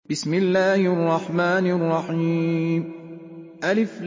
بسم الله الرحمن الرحيم. ألف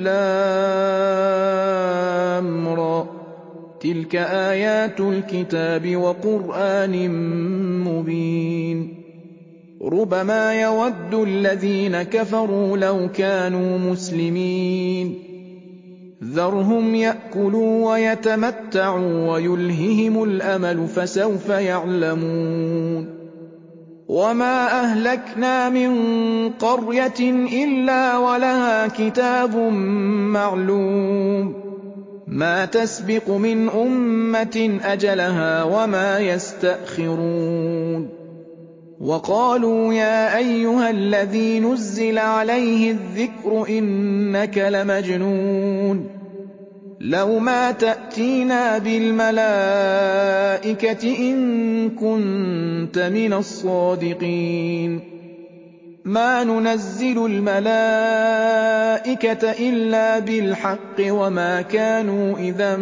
لام را، تلك آيات الكتاب وقرآن مبين. ربما يود الذين كفروا لو كانوا مسلمين. ذرهم يأكلوا ويتمتعوا ويلههم الأمل فسوف يعلمون. وما أهلكنا من قرية إلا ولها كتاب معلوم، ما تسبق من أمة أجلها وما يستأخرون. وقالوا يا أيها الذي نزل عليه الذكر إنك لمجنون، لو ما تأتينا بالملائكة إن كنت من الصادقين. ما ننزل الملائكة إلا بالحق وما كانوا إذا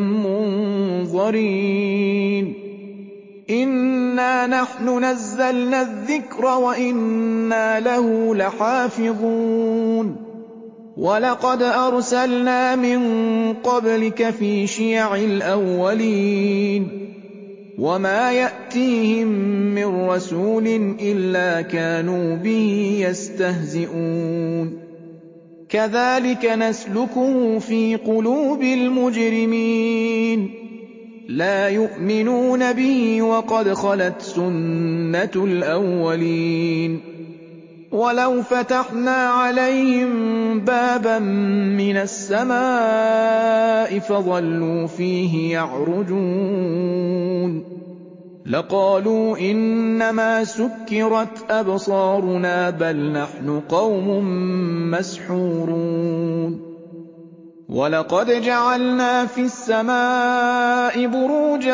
منظرين. إنا نحن نزلنا الذكر وإنا له لحافظون. ولقد أرسلنا من قبلك في شيع الأولين، وما يأتيهم من رسول إلا كانوا به يستهزئون. كذلك نسلكه في قلوب المجرمين، لا يؤمنون به وقد خلت سنة الأولين. ولو فتحنا عليهم بابا من السماء فظلوا فيه يعرجون لقالوا إنما سكرت أبصارنا بل نحن قوم مسحورون. ولقد جعلنا في السماء بروجا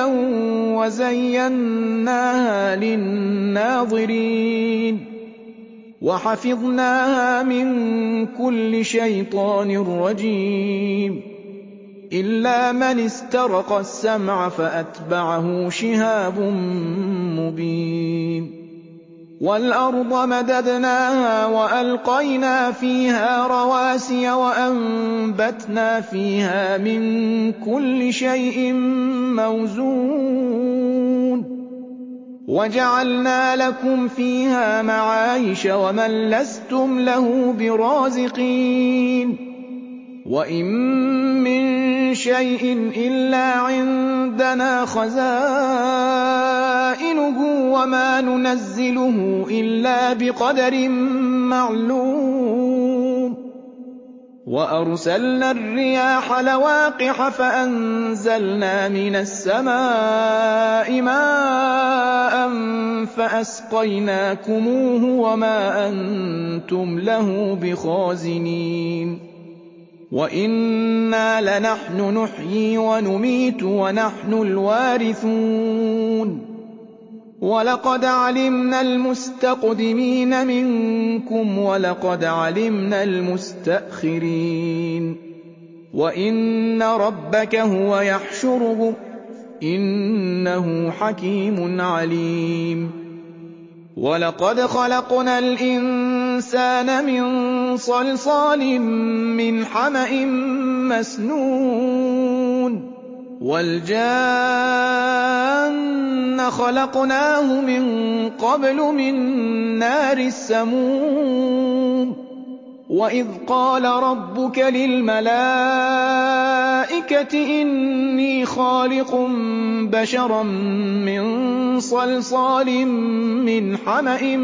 وزيناها للناظرين وحفظناها من كل شيطان رجيم إلا من استرق السمع فأتبعه شهاب مبين. والأرض مددناها وألقينا فيها رواسي وأنبتنا فيها من كل شيء موزون وجعلنا لكم فيها معايش ومن لستم له برازقين. وإن من شيء إلا عندنا خزائنه وما ننزله إلا بقدر معلوم. وأرسلنا الرياح لواقح فأنزلنا من السماء ماء فأسقيناكموه وما أنتم له بخازنين. وإنا لنحن نحيي ونميت ونحن الوارثون. ولقد علمنا المستقدمين منكم ولقد علمنا المستأخرين. وإن ربك هو يحشرهم إنه حكيم عليم. ولقد خلقنا الإنسان من صلصال من حمأ مسنون والجان خلقناه من قبل من نار السموم. وإذ قال ربك للملائكة إني خالق بشرا من صلصال من حمأ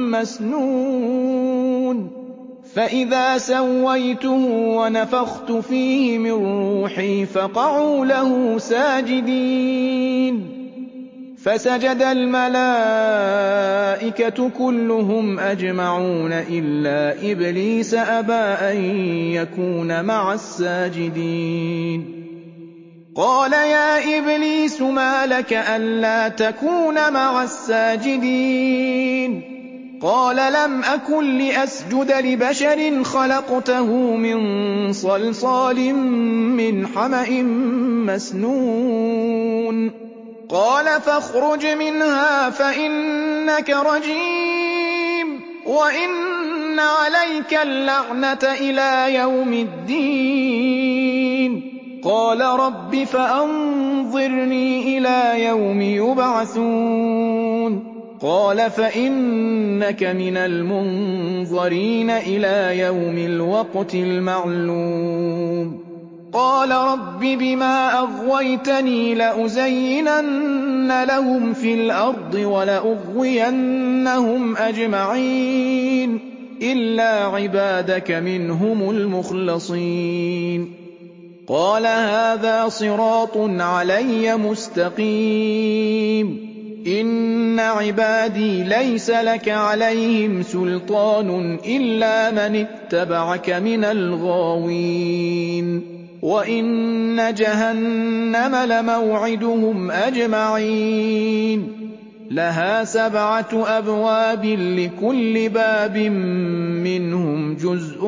مسنون فإذا سويته ونفخت فيه من روحي فقعوا له ساجدين. فسجد الملائكة كلهم أجمعون إلا إبليس أبى أن يكون مع الساجدين. قال يا إبليس ما لك ألا تكون مع الساجدين؟ قال لم أكن لأسجد لبشر خلقته من صلصال من حمأ مسنون. قال فاخرج منها فإنك رجيم وَإِنَّ عَلَيْكَ اللَّعْنَةَ إِلَىٰ يَوْمِ الدِّينِ قَالَ رَبِّ فَأَنظِرْنِي إِلَىٰ يَوْمِ يُبْعَثُونَ قَالَ فَإِنَّكَ مِنَ الْمُنظَرِينَ إِلَىٰ يَوْمِ الْوَقْتِ الْمَعْلُومِ قَالَ رَبِّ بِمَا أَغْوَيْتَنِي لَأُزَيِّنَنَّ لَهُمْ فِي الْأَرْضِ وَلَأُغْوِيَنَّهُمْ أَجْمَعِينَ إِلَّا عِبَادَكَ مِنْهُمُ الْمُخْلَصِينَ قَالَ هَٰذَا صِرَاطٌ عَلَيَّ مُسْتَقِيمٌ إِنَّ عِبَادِي لَيْسَ لَكَ عَلَيْهِمْ سُلْطَانٌ إِلَّا مَنِ اتَّبَعَكَ مِنَ الْغَاوِينَ وَإِنَّ جَهَنَّمَ لَمَوْعِدُهُمْ أَجْمَعِينَ لَهَا 7 أَبْوَابٍ لِّكُلِّ بَابٍ مِّنْهُمْ جُزْءٌ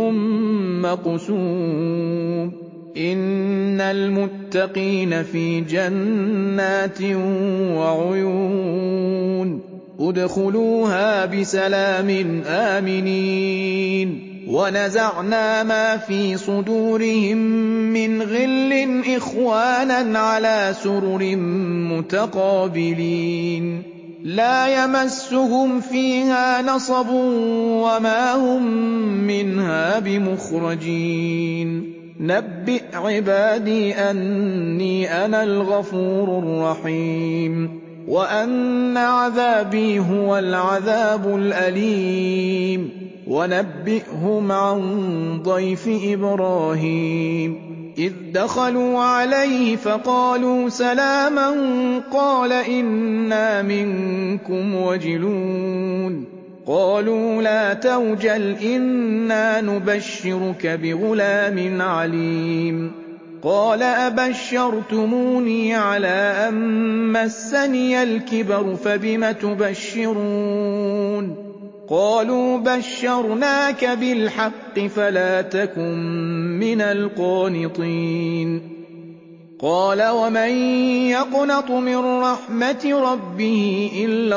مَّقْسُومٌ إِنَّ الْمُتَّقِينَ فِي جَنَّاتٍ وَعُيُونٍ ادْخُلُوهَا بِسَلَامٍ آمِنِينَ وَنَزَعْنَا مَا فِي صُدُورِهِم مِّنْ غِلٍّ إِخْوَانًا عَلَىٰ سُرُرٍ مُّتَقَابِلِينَ لَا يَمَسُّهُمْ فِيهَا نَصَبٌ وَمَا هُم مِّنْهَا بِمُخْرَجِينَ نَبِّئْ عِبَادِي أَنِّي أَنَا الْغَفُورُ الرَّحِيمُ وَأَنَّ عَذَابِي هُوَ الْعَذَابُ الْأَلِيمُ وَنَبِّئْهُمْ عَن ضَيْفِ إِبْرَاهِيمَ إِذْ دَخَلُوا عَلَيْهِ فَقَالُوا سَلَامًا قَالَ إِنَّا مِنكُمْ وَجِلُونَ قَالُوا لَا تَوْجَلْ إِنَّا نُبَشِّرُكَ بِغُلَامٍ عَلِيمٍ قَالَ أَبَشَّرْتُمُونِي عَلَىٰ أَن مَّسَّنِيَ الْكِبَرُ فَبِمَ تُبَشِّرُونَ قَالُوا بَشَّرْنَاكَ بِالْحَقِّ فَلَا تَكُن مِّنَ الْقَانِطِينَ قَالَ وَمَن يَقْنَطُ مِن رَّحْمَةِ رَبِّهِ إِلَّا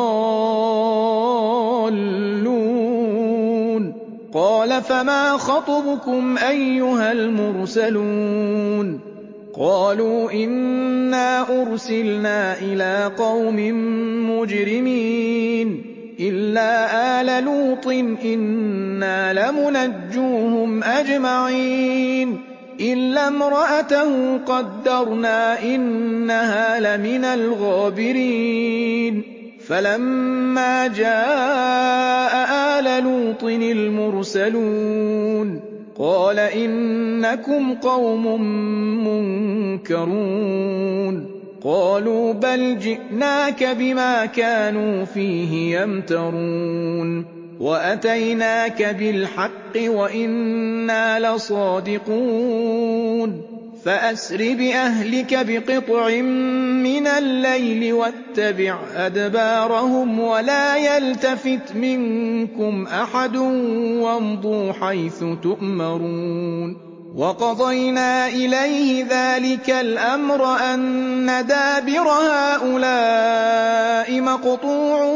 الضَّالُّونَ قَالَ فَمَا خَطْبُكُمْ أَيُّهَا الْمُرْسَلُونَ قَالُوا إِنَّا أُرْسِلْنَا إِلَىٰ قَوْمٍ مُّجْرِمِينَ إِلَّا آلَ لُوطٍ إِنَّا لَمُنَجُّوهُمْ أَجْمَعِينَ إِلَّا امْرَأَتَهُ قَدَّرْنَا إِنَّهَا لَمِنَ الْغَابِرِينَ فَلَمَّا جَاءَ آلَ لُوطٍ الْمُرْسَلُونَ قَالَ إِنَّكُمْ قَوْمٌ مُّنكَرُونَ قَالُوا بَلْ جِئْنَاكَ بِمَا كَانُوا فِيهِ يَمْتَرُونَ وَأَتَيْنَاكَ بِالْحَقِّ وَإِنَّا لَصَادِقُونَ فَأَسْرِ بِأَهْلِكَ بِقِطْعٍ مِّنَ اللَّيْلِ وَاتَّبِعْ أَدْبَارَهُمْ وَلَا يَلْتَفِتْ مِنكُمْ أَحَدٌ وَامْضُوا حَيْثُ تُؤْمَرُونَ وَقَضَيْنَا إِلَيْهِ ذَٰلِكَ الْأَمْرَ أَنَّ دَابِرَ هَٰؤُلَاءِ مَقْطُوعٌ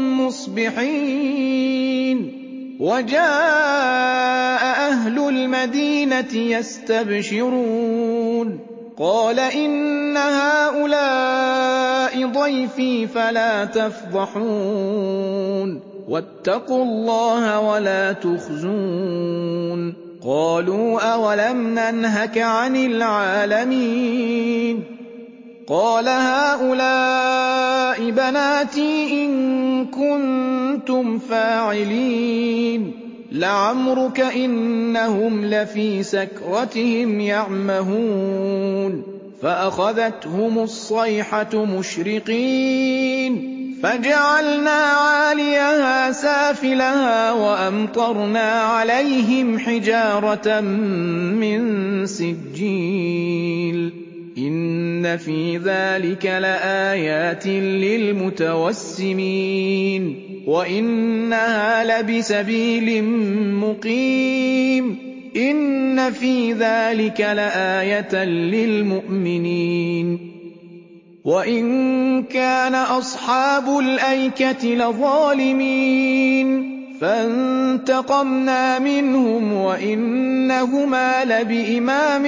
مُّصْبِحِينَ وَجَاءَ أَهْلُ الْمَدِينَةِ يَسْتَبْشِرُونَ قَالَ إِنَّ هَٰؤُلَاءِ ضَيْفِي فَلَا تَفْضَحُونِ وَاتَّقُوا اللَّهَ وَلَا تُخْزُونِ قَالُوا أَوَلَمْ نَنْهَكَ عَنِ الْعَالَمِينَ قَالَ هَٰؤُلَاءِ بَنَاتِي إِن كُنتُمْ فَاعِلِينَ لَعَمْرُكَ إِنَّهُمْ لَفِي سَكْرَتِهِمْ يَعْمَهُونَ فَأَخَذَتْهُمُ الصَّيْحَةُ مُشْرِقِينَ فَجَعَلْنَا عَالِيَهَا سَافِلَهَا وَأَمْطَرْنَا عَلَيْهِمْ حِجَارَةً مِّن سِجِّيلٍ إِنَّ فِي ذَٰلِكَ لَآيَاتٍ لِّلْمُتَوَسِّمِينَ وَإِنَّهَا لَبِسَبِيلٍ مُّقِيمٍ إِنَّ فِي ذَٰلِكَ لَآيَةً لِّلْمُؤْمِنِينَ وَإِن كَانَ أَصْحَابُ الْأَيْكَةِ لَظَالِمِينَ فانتقمنا منهم وإنهما لبإمام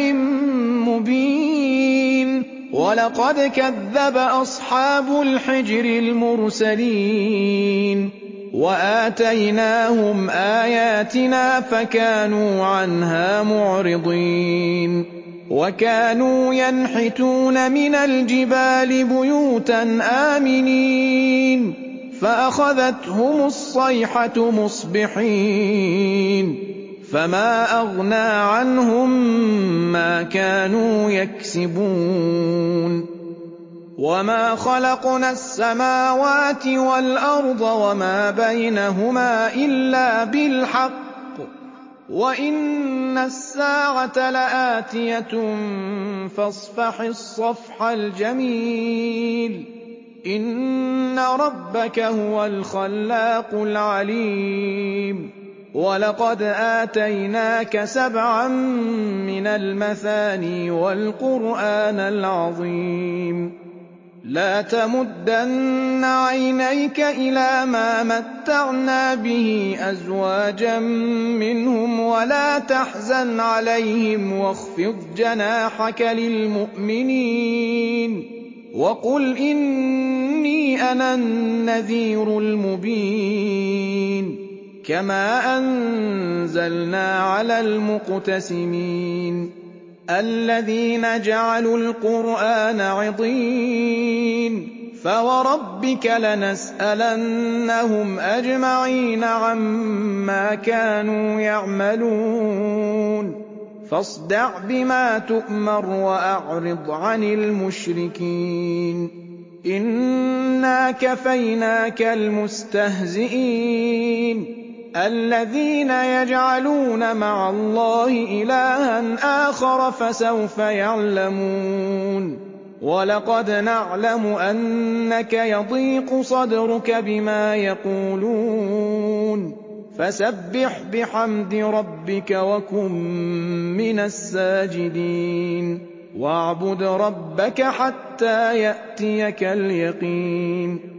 مبين ولقد كذب أصحاب الحجر المرسلين وآتيناهم آياتنا فكانوا عنها معرضين وكانوا ينحتون من الجبال بيوتا آمنين فأخذتهم الصيحة مصبحين فما أغنى عنهم ما كانوا يكسبون وما خلقنا السماوات والأرض وما بينهما إلا بالحق وإن الساعة لآتية فاصفح الصفح الجميل إن ربك هو الخلاق العليم ولقد آتيناك 7 من المثاني والقرآن العظيم لا تمدن عينيك إلى ما متعنا به أزواجا منهم ولا تحزن عليهم واخفض جناحك للمؤمنين وقل إني أنا النذير المبين كما أنزلنا على المقتسمين الذين جعلوا القرآن عضين فوربك لنسألنهم أجمعين عما كانوا يعملون فاصدع بما تؤمر وأعرض عن المشركين إنا كفيناك المستهزئين الذين يجعلون مع الله إلها آخر فسوف يعلمون ولقد نعلم أنك يضيق صدرك بما يقولون فسبح بحمد ربك وكن من الساجدين واعبد ربك حتى يأتيك اليقين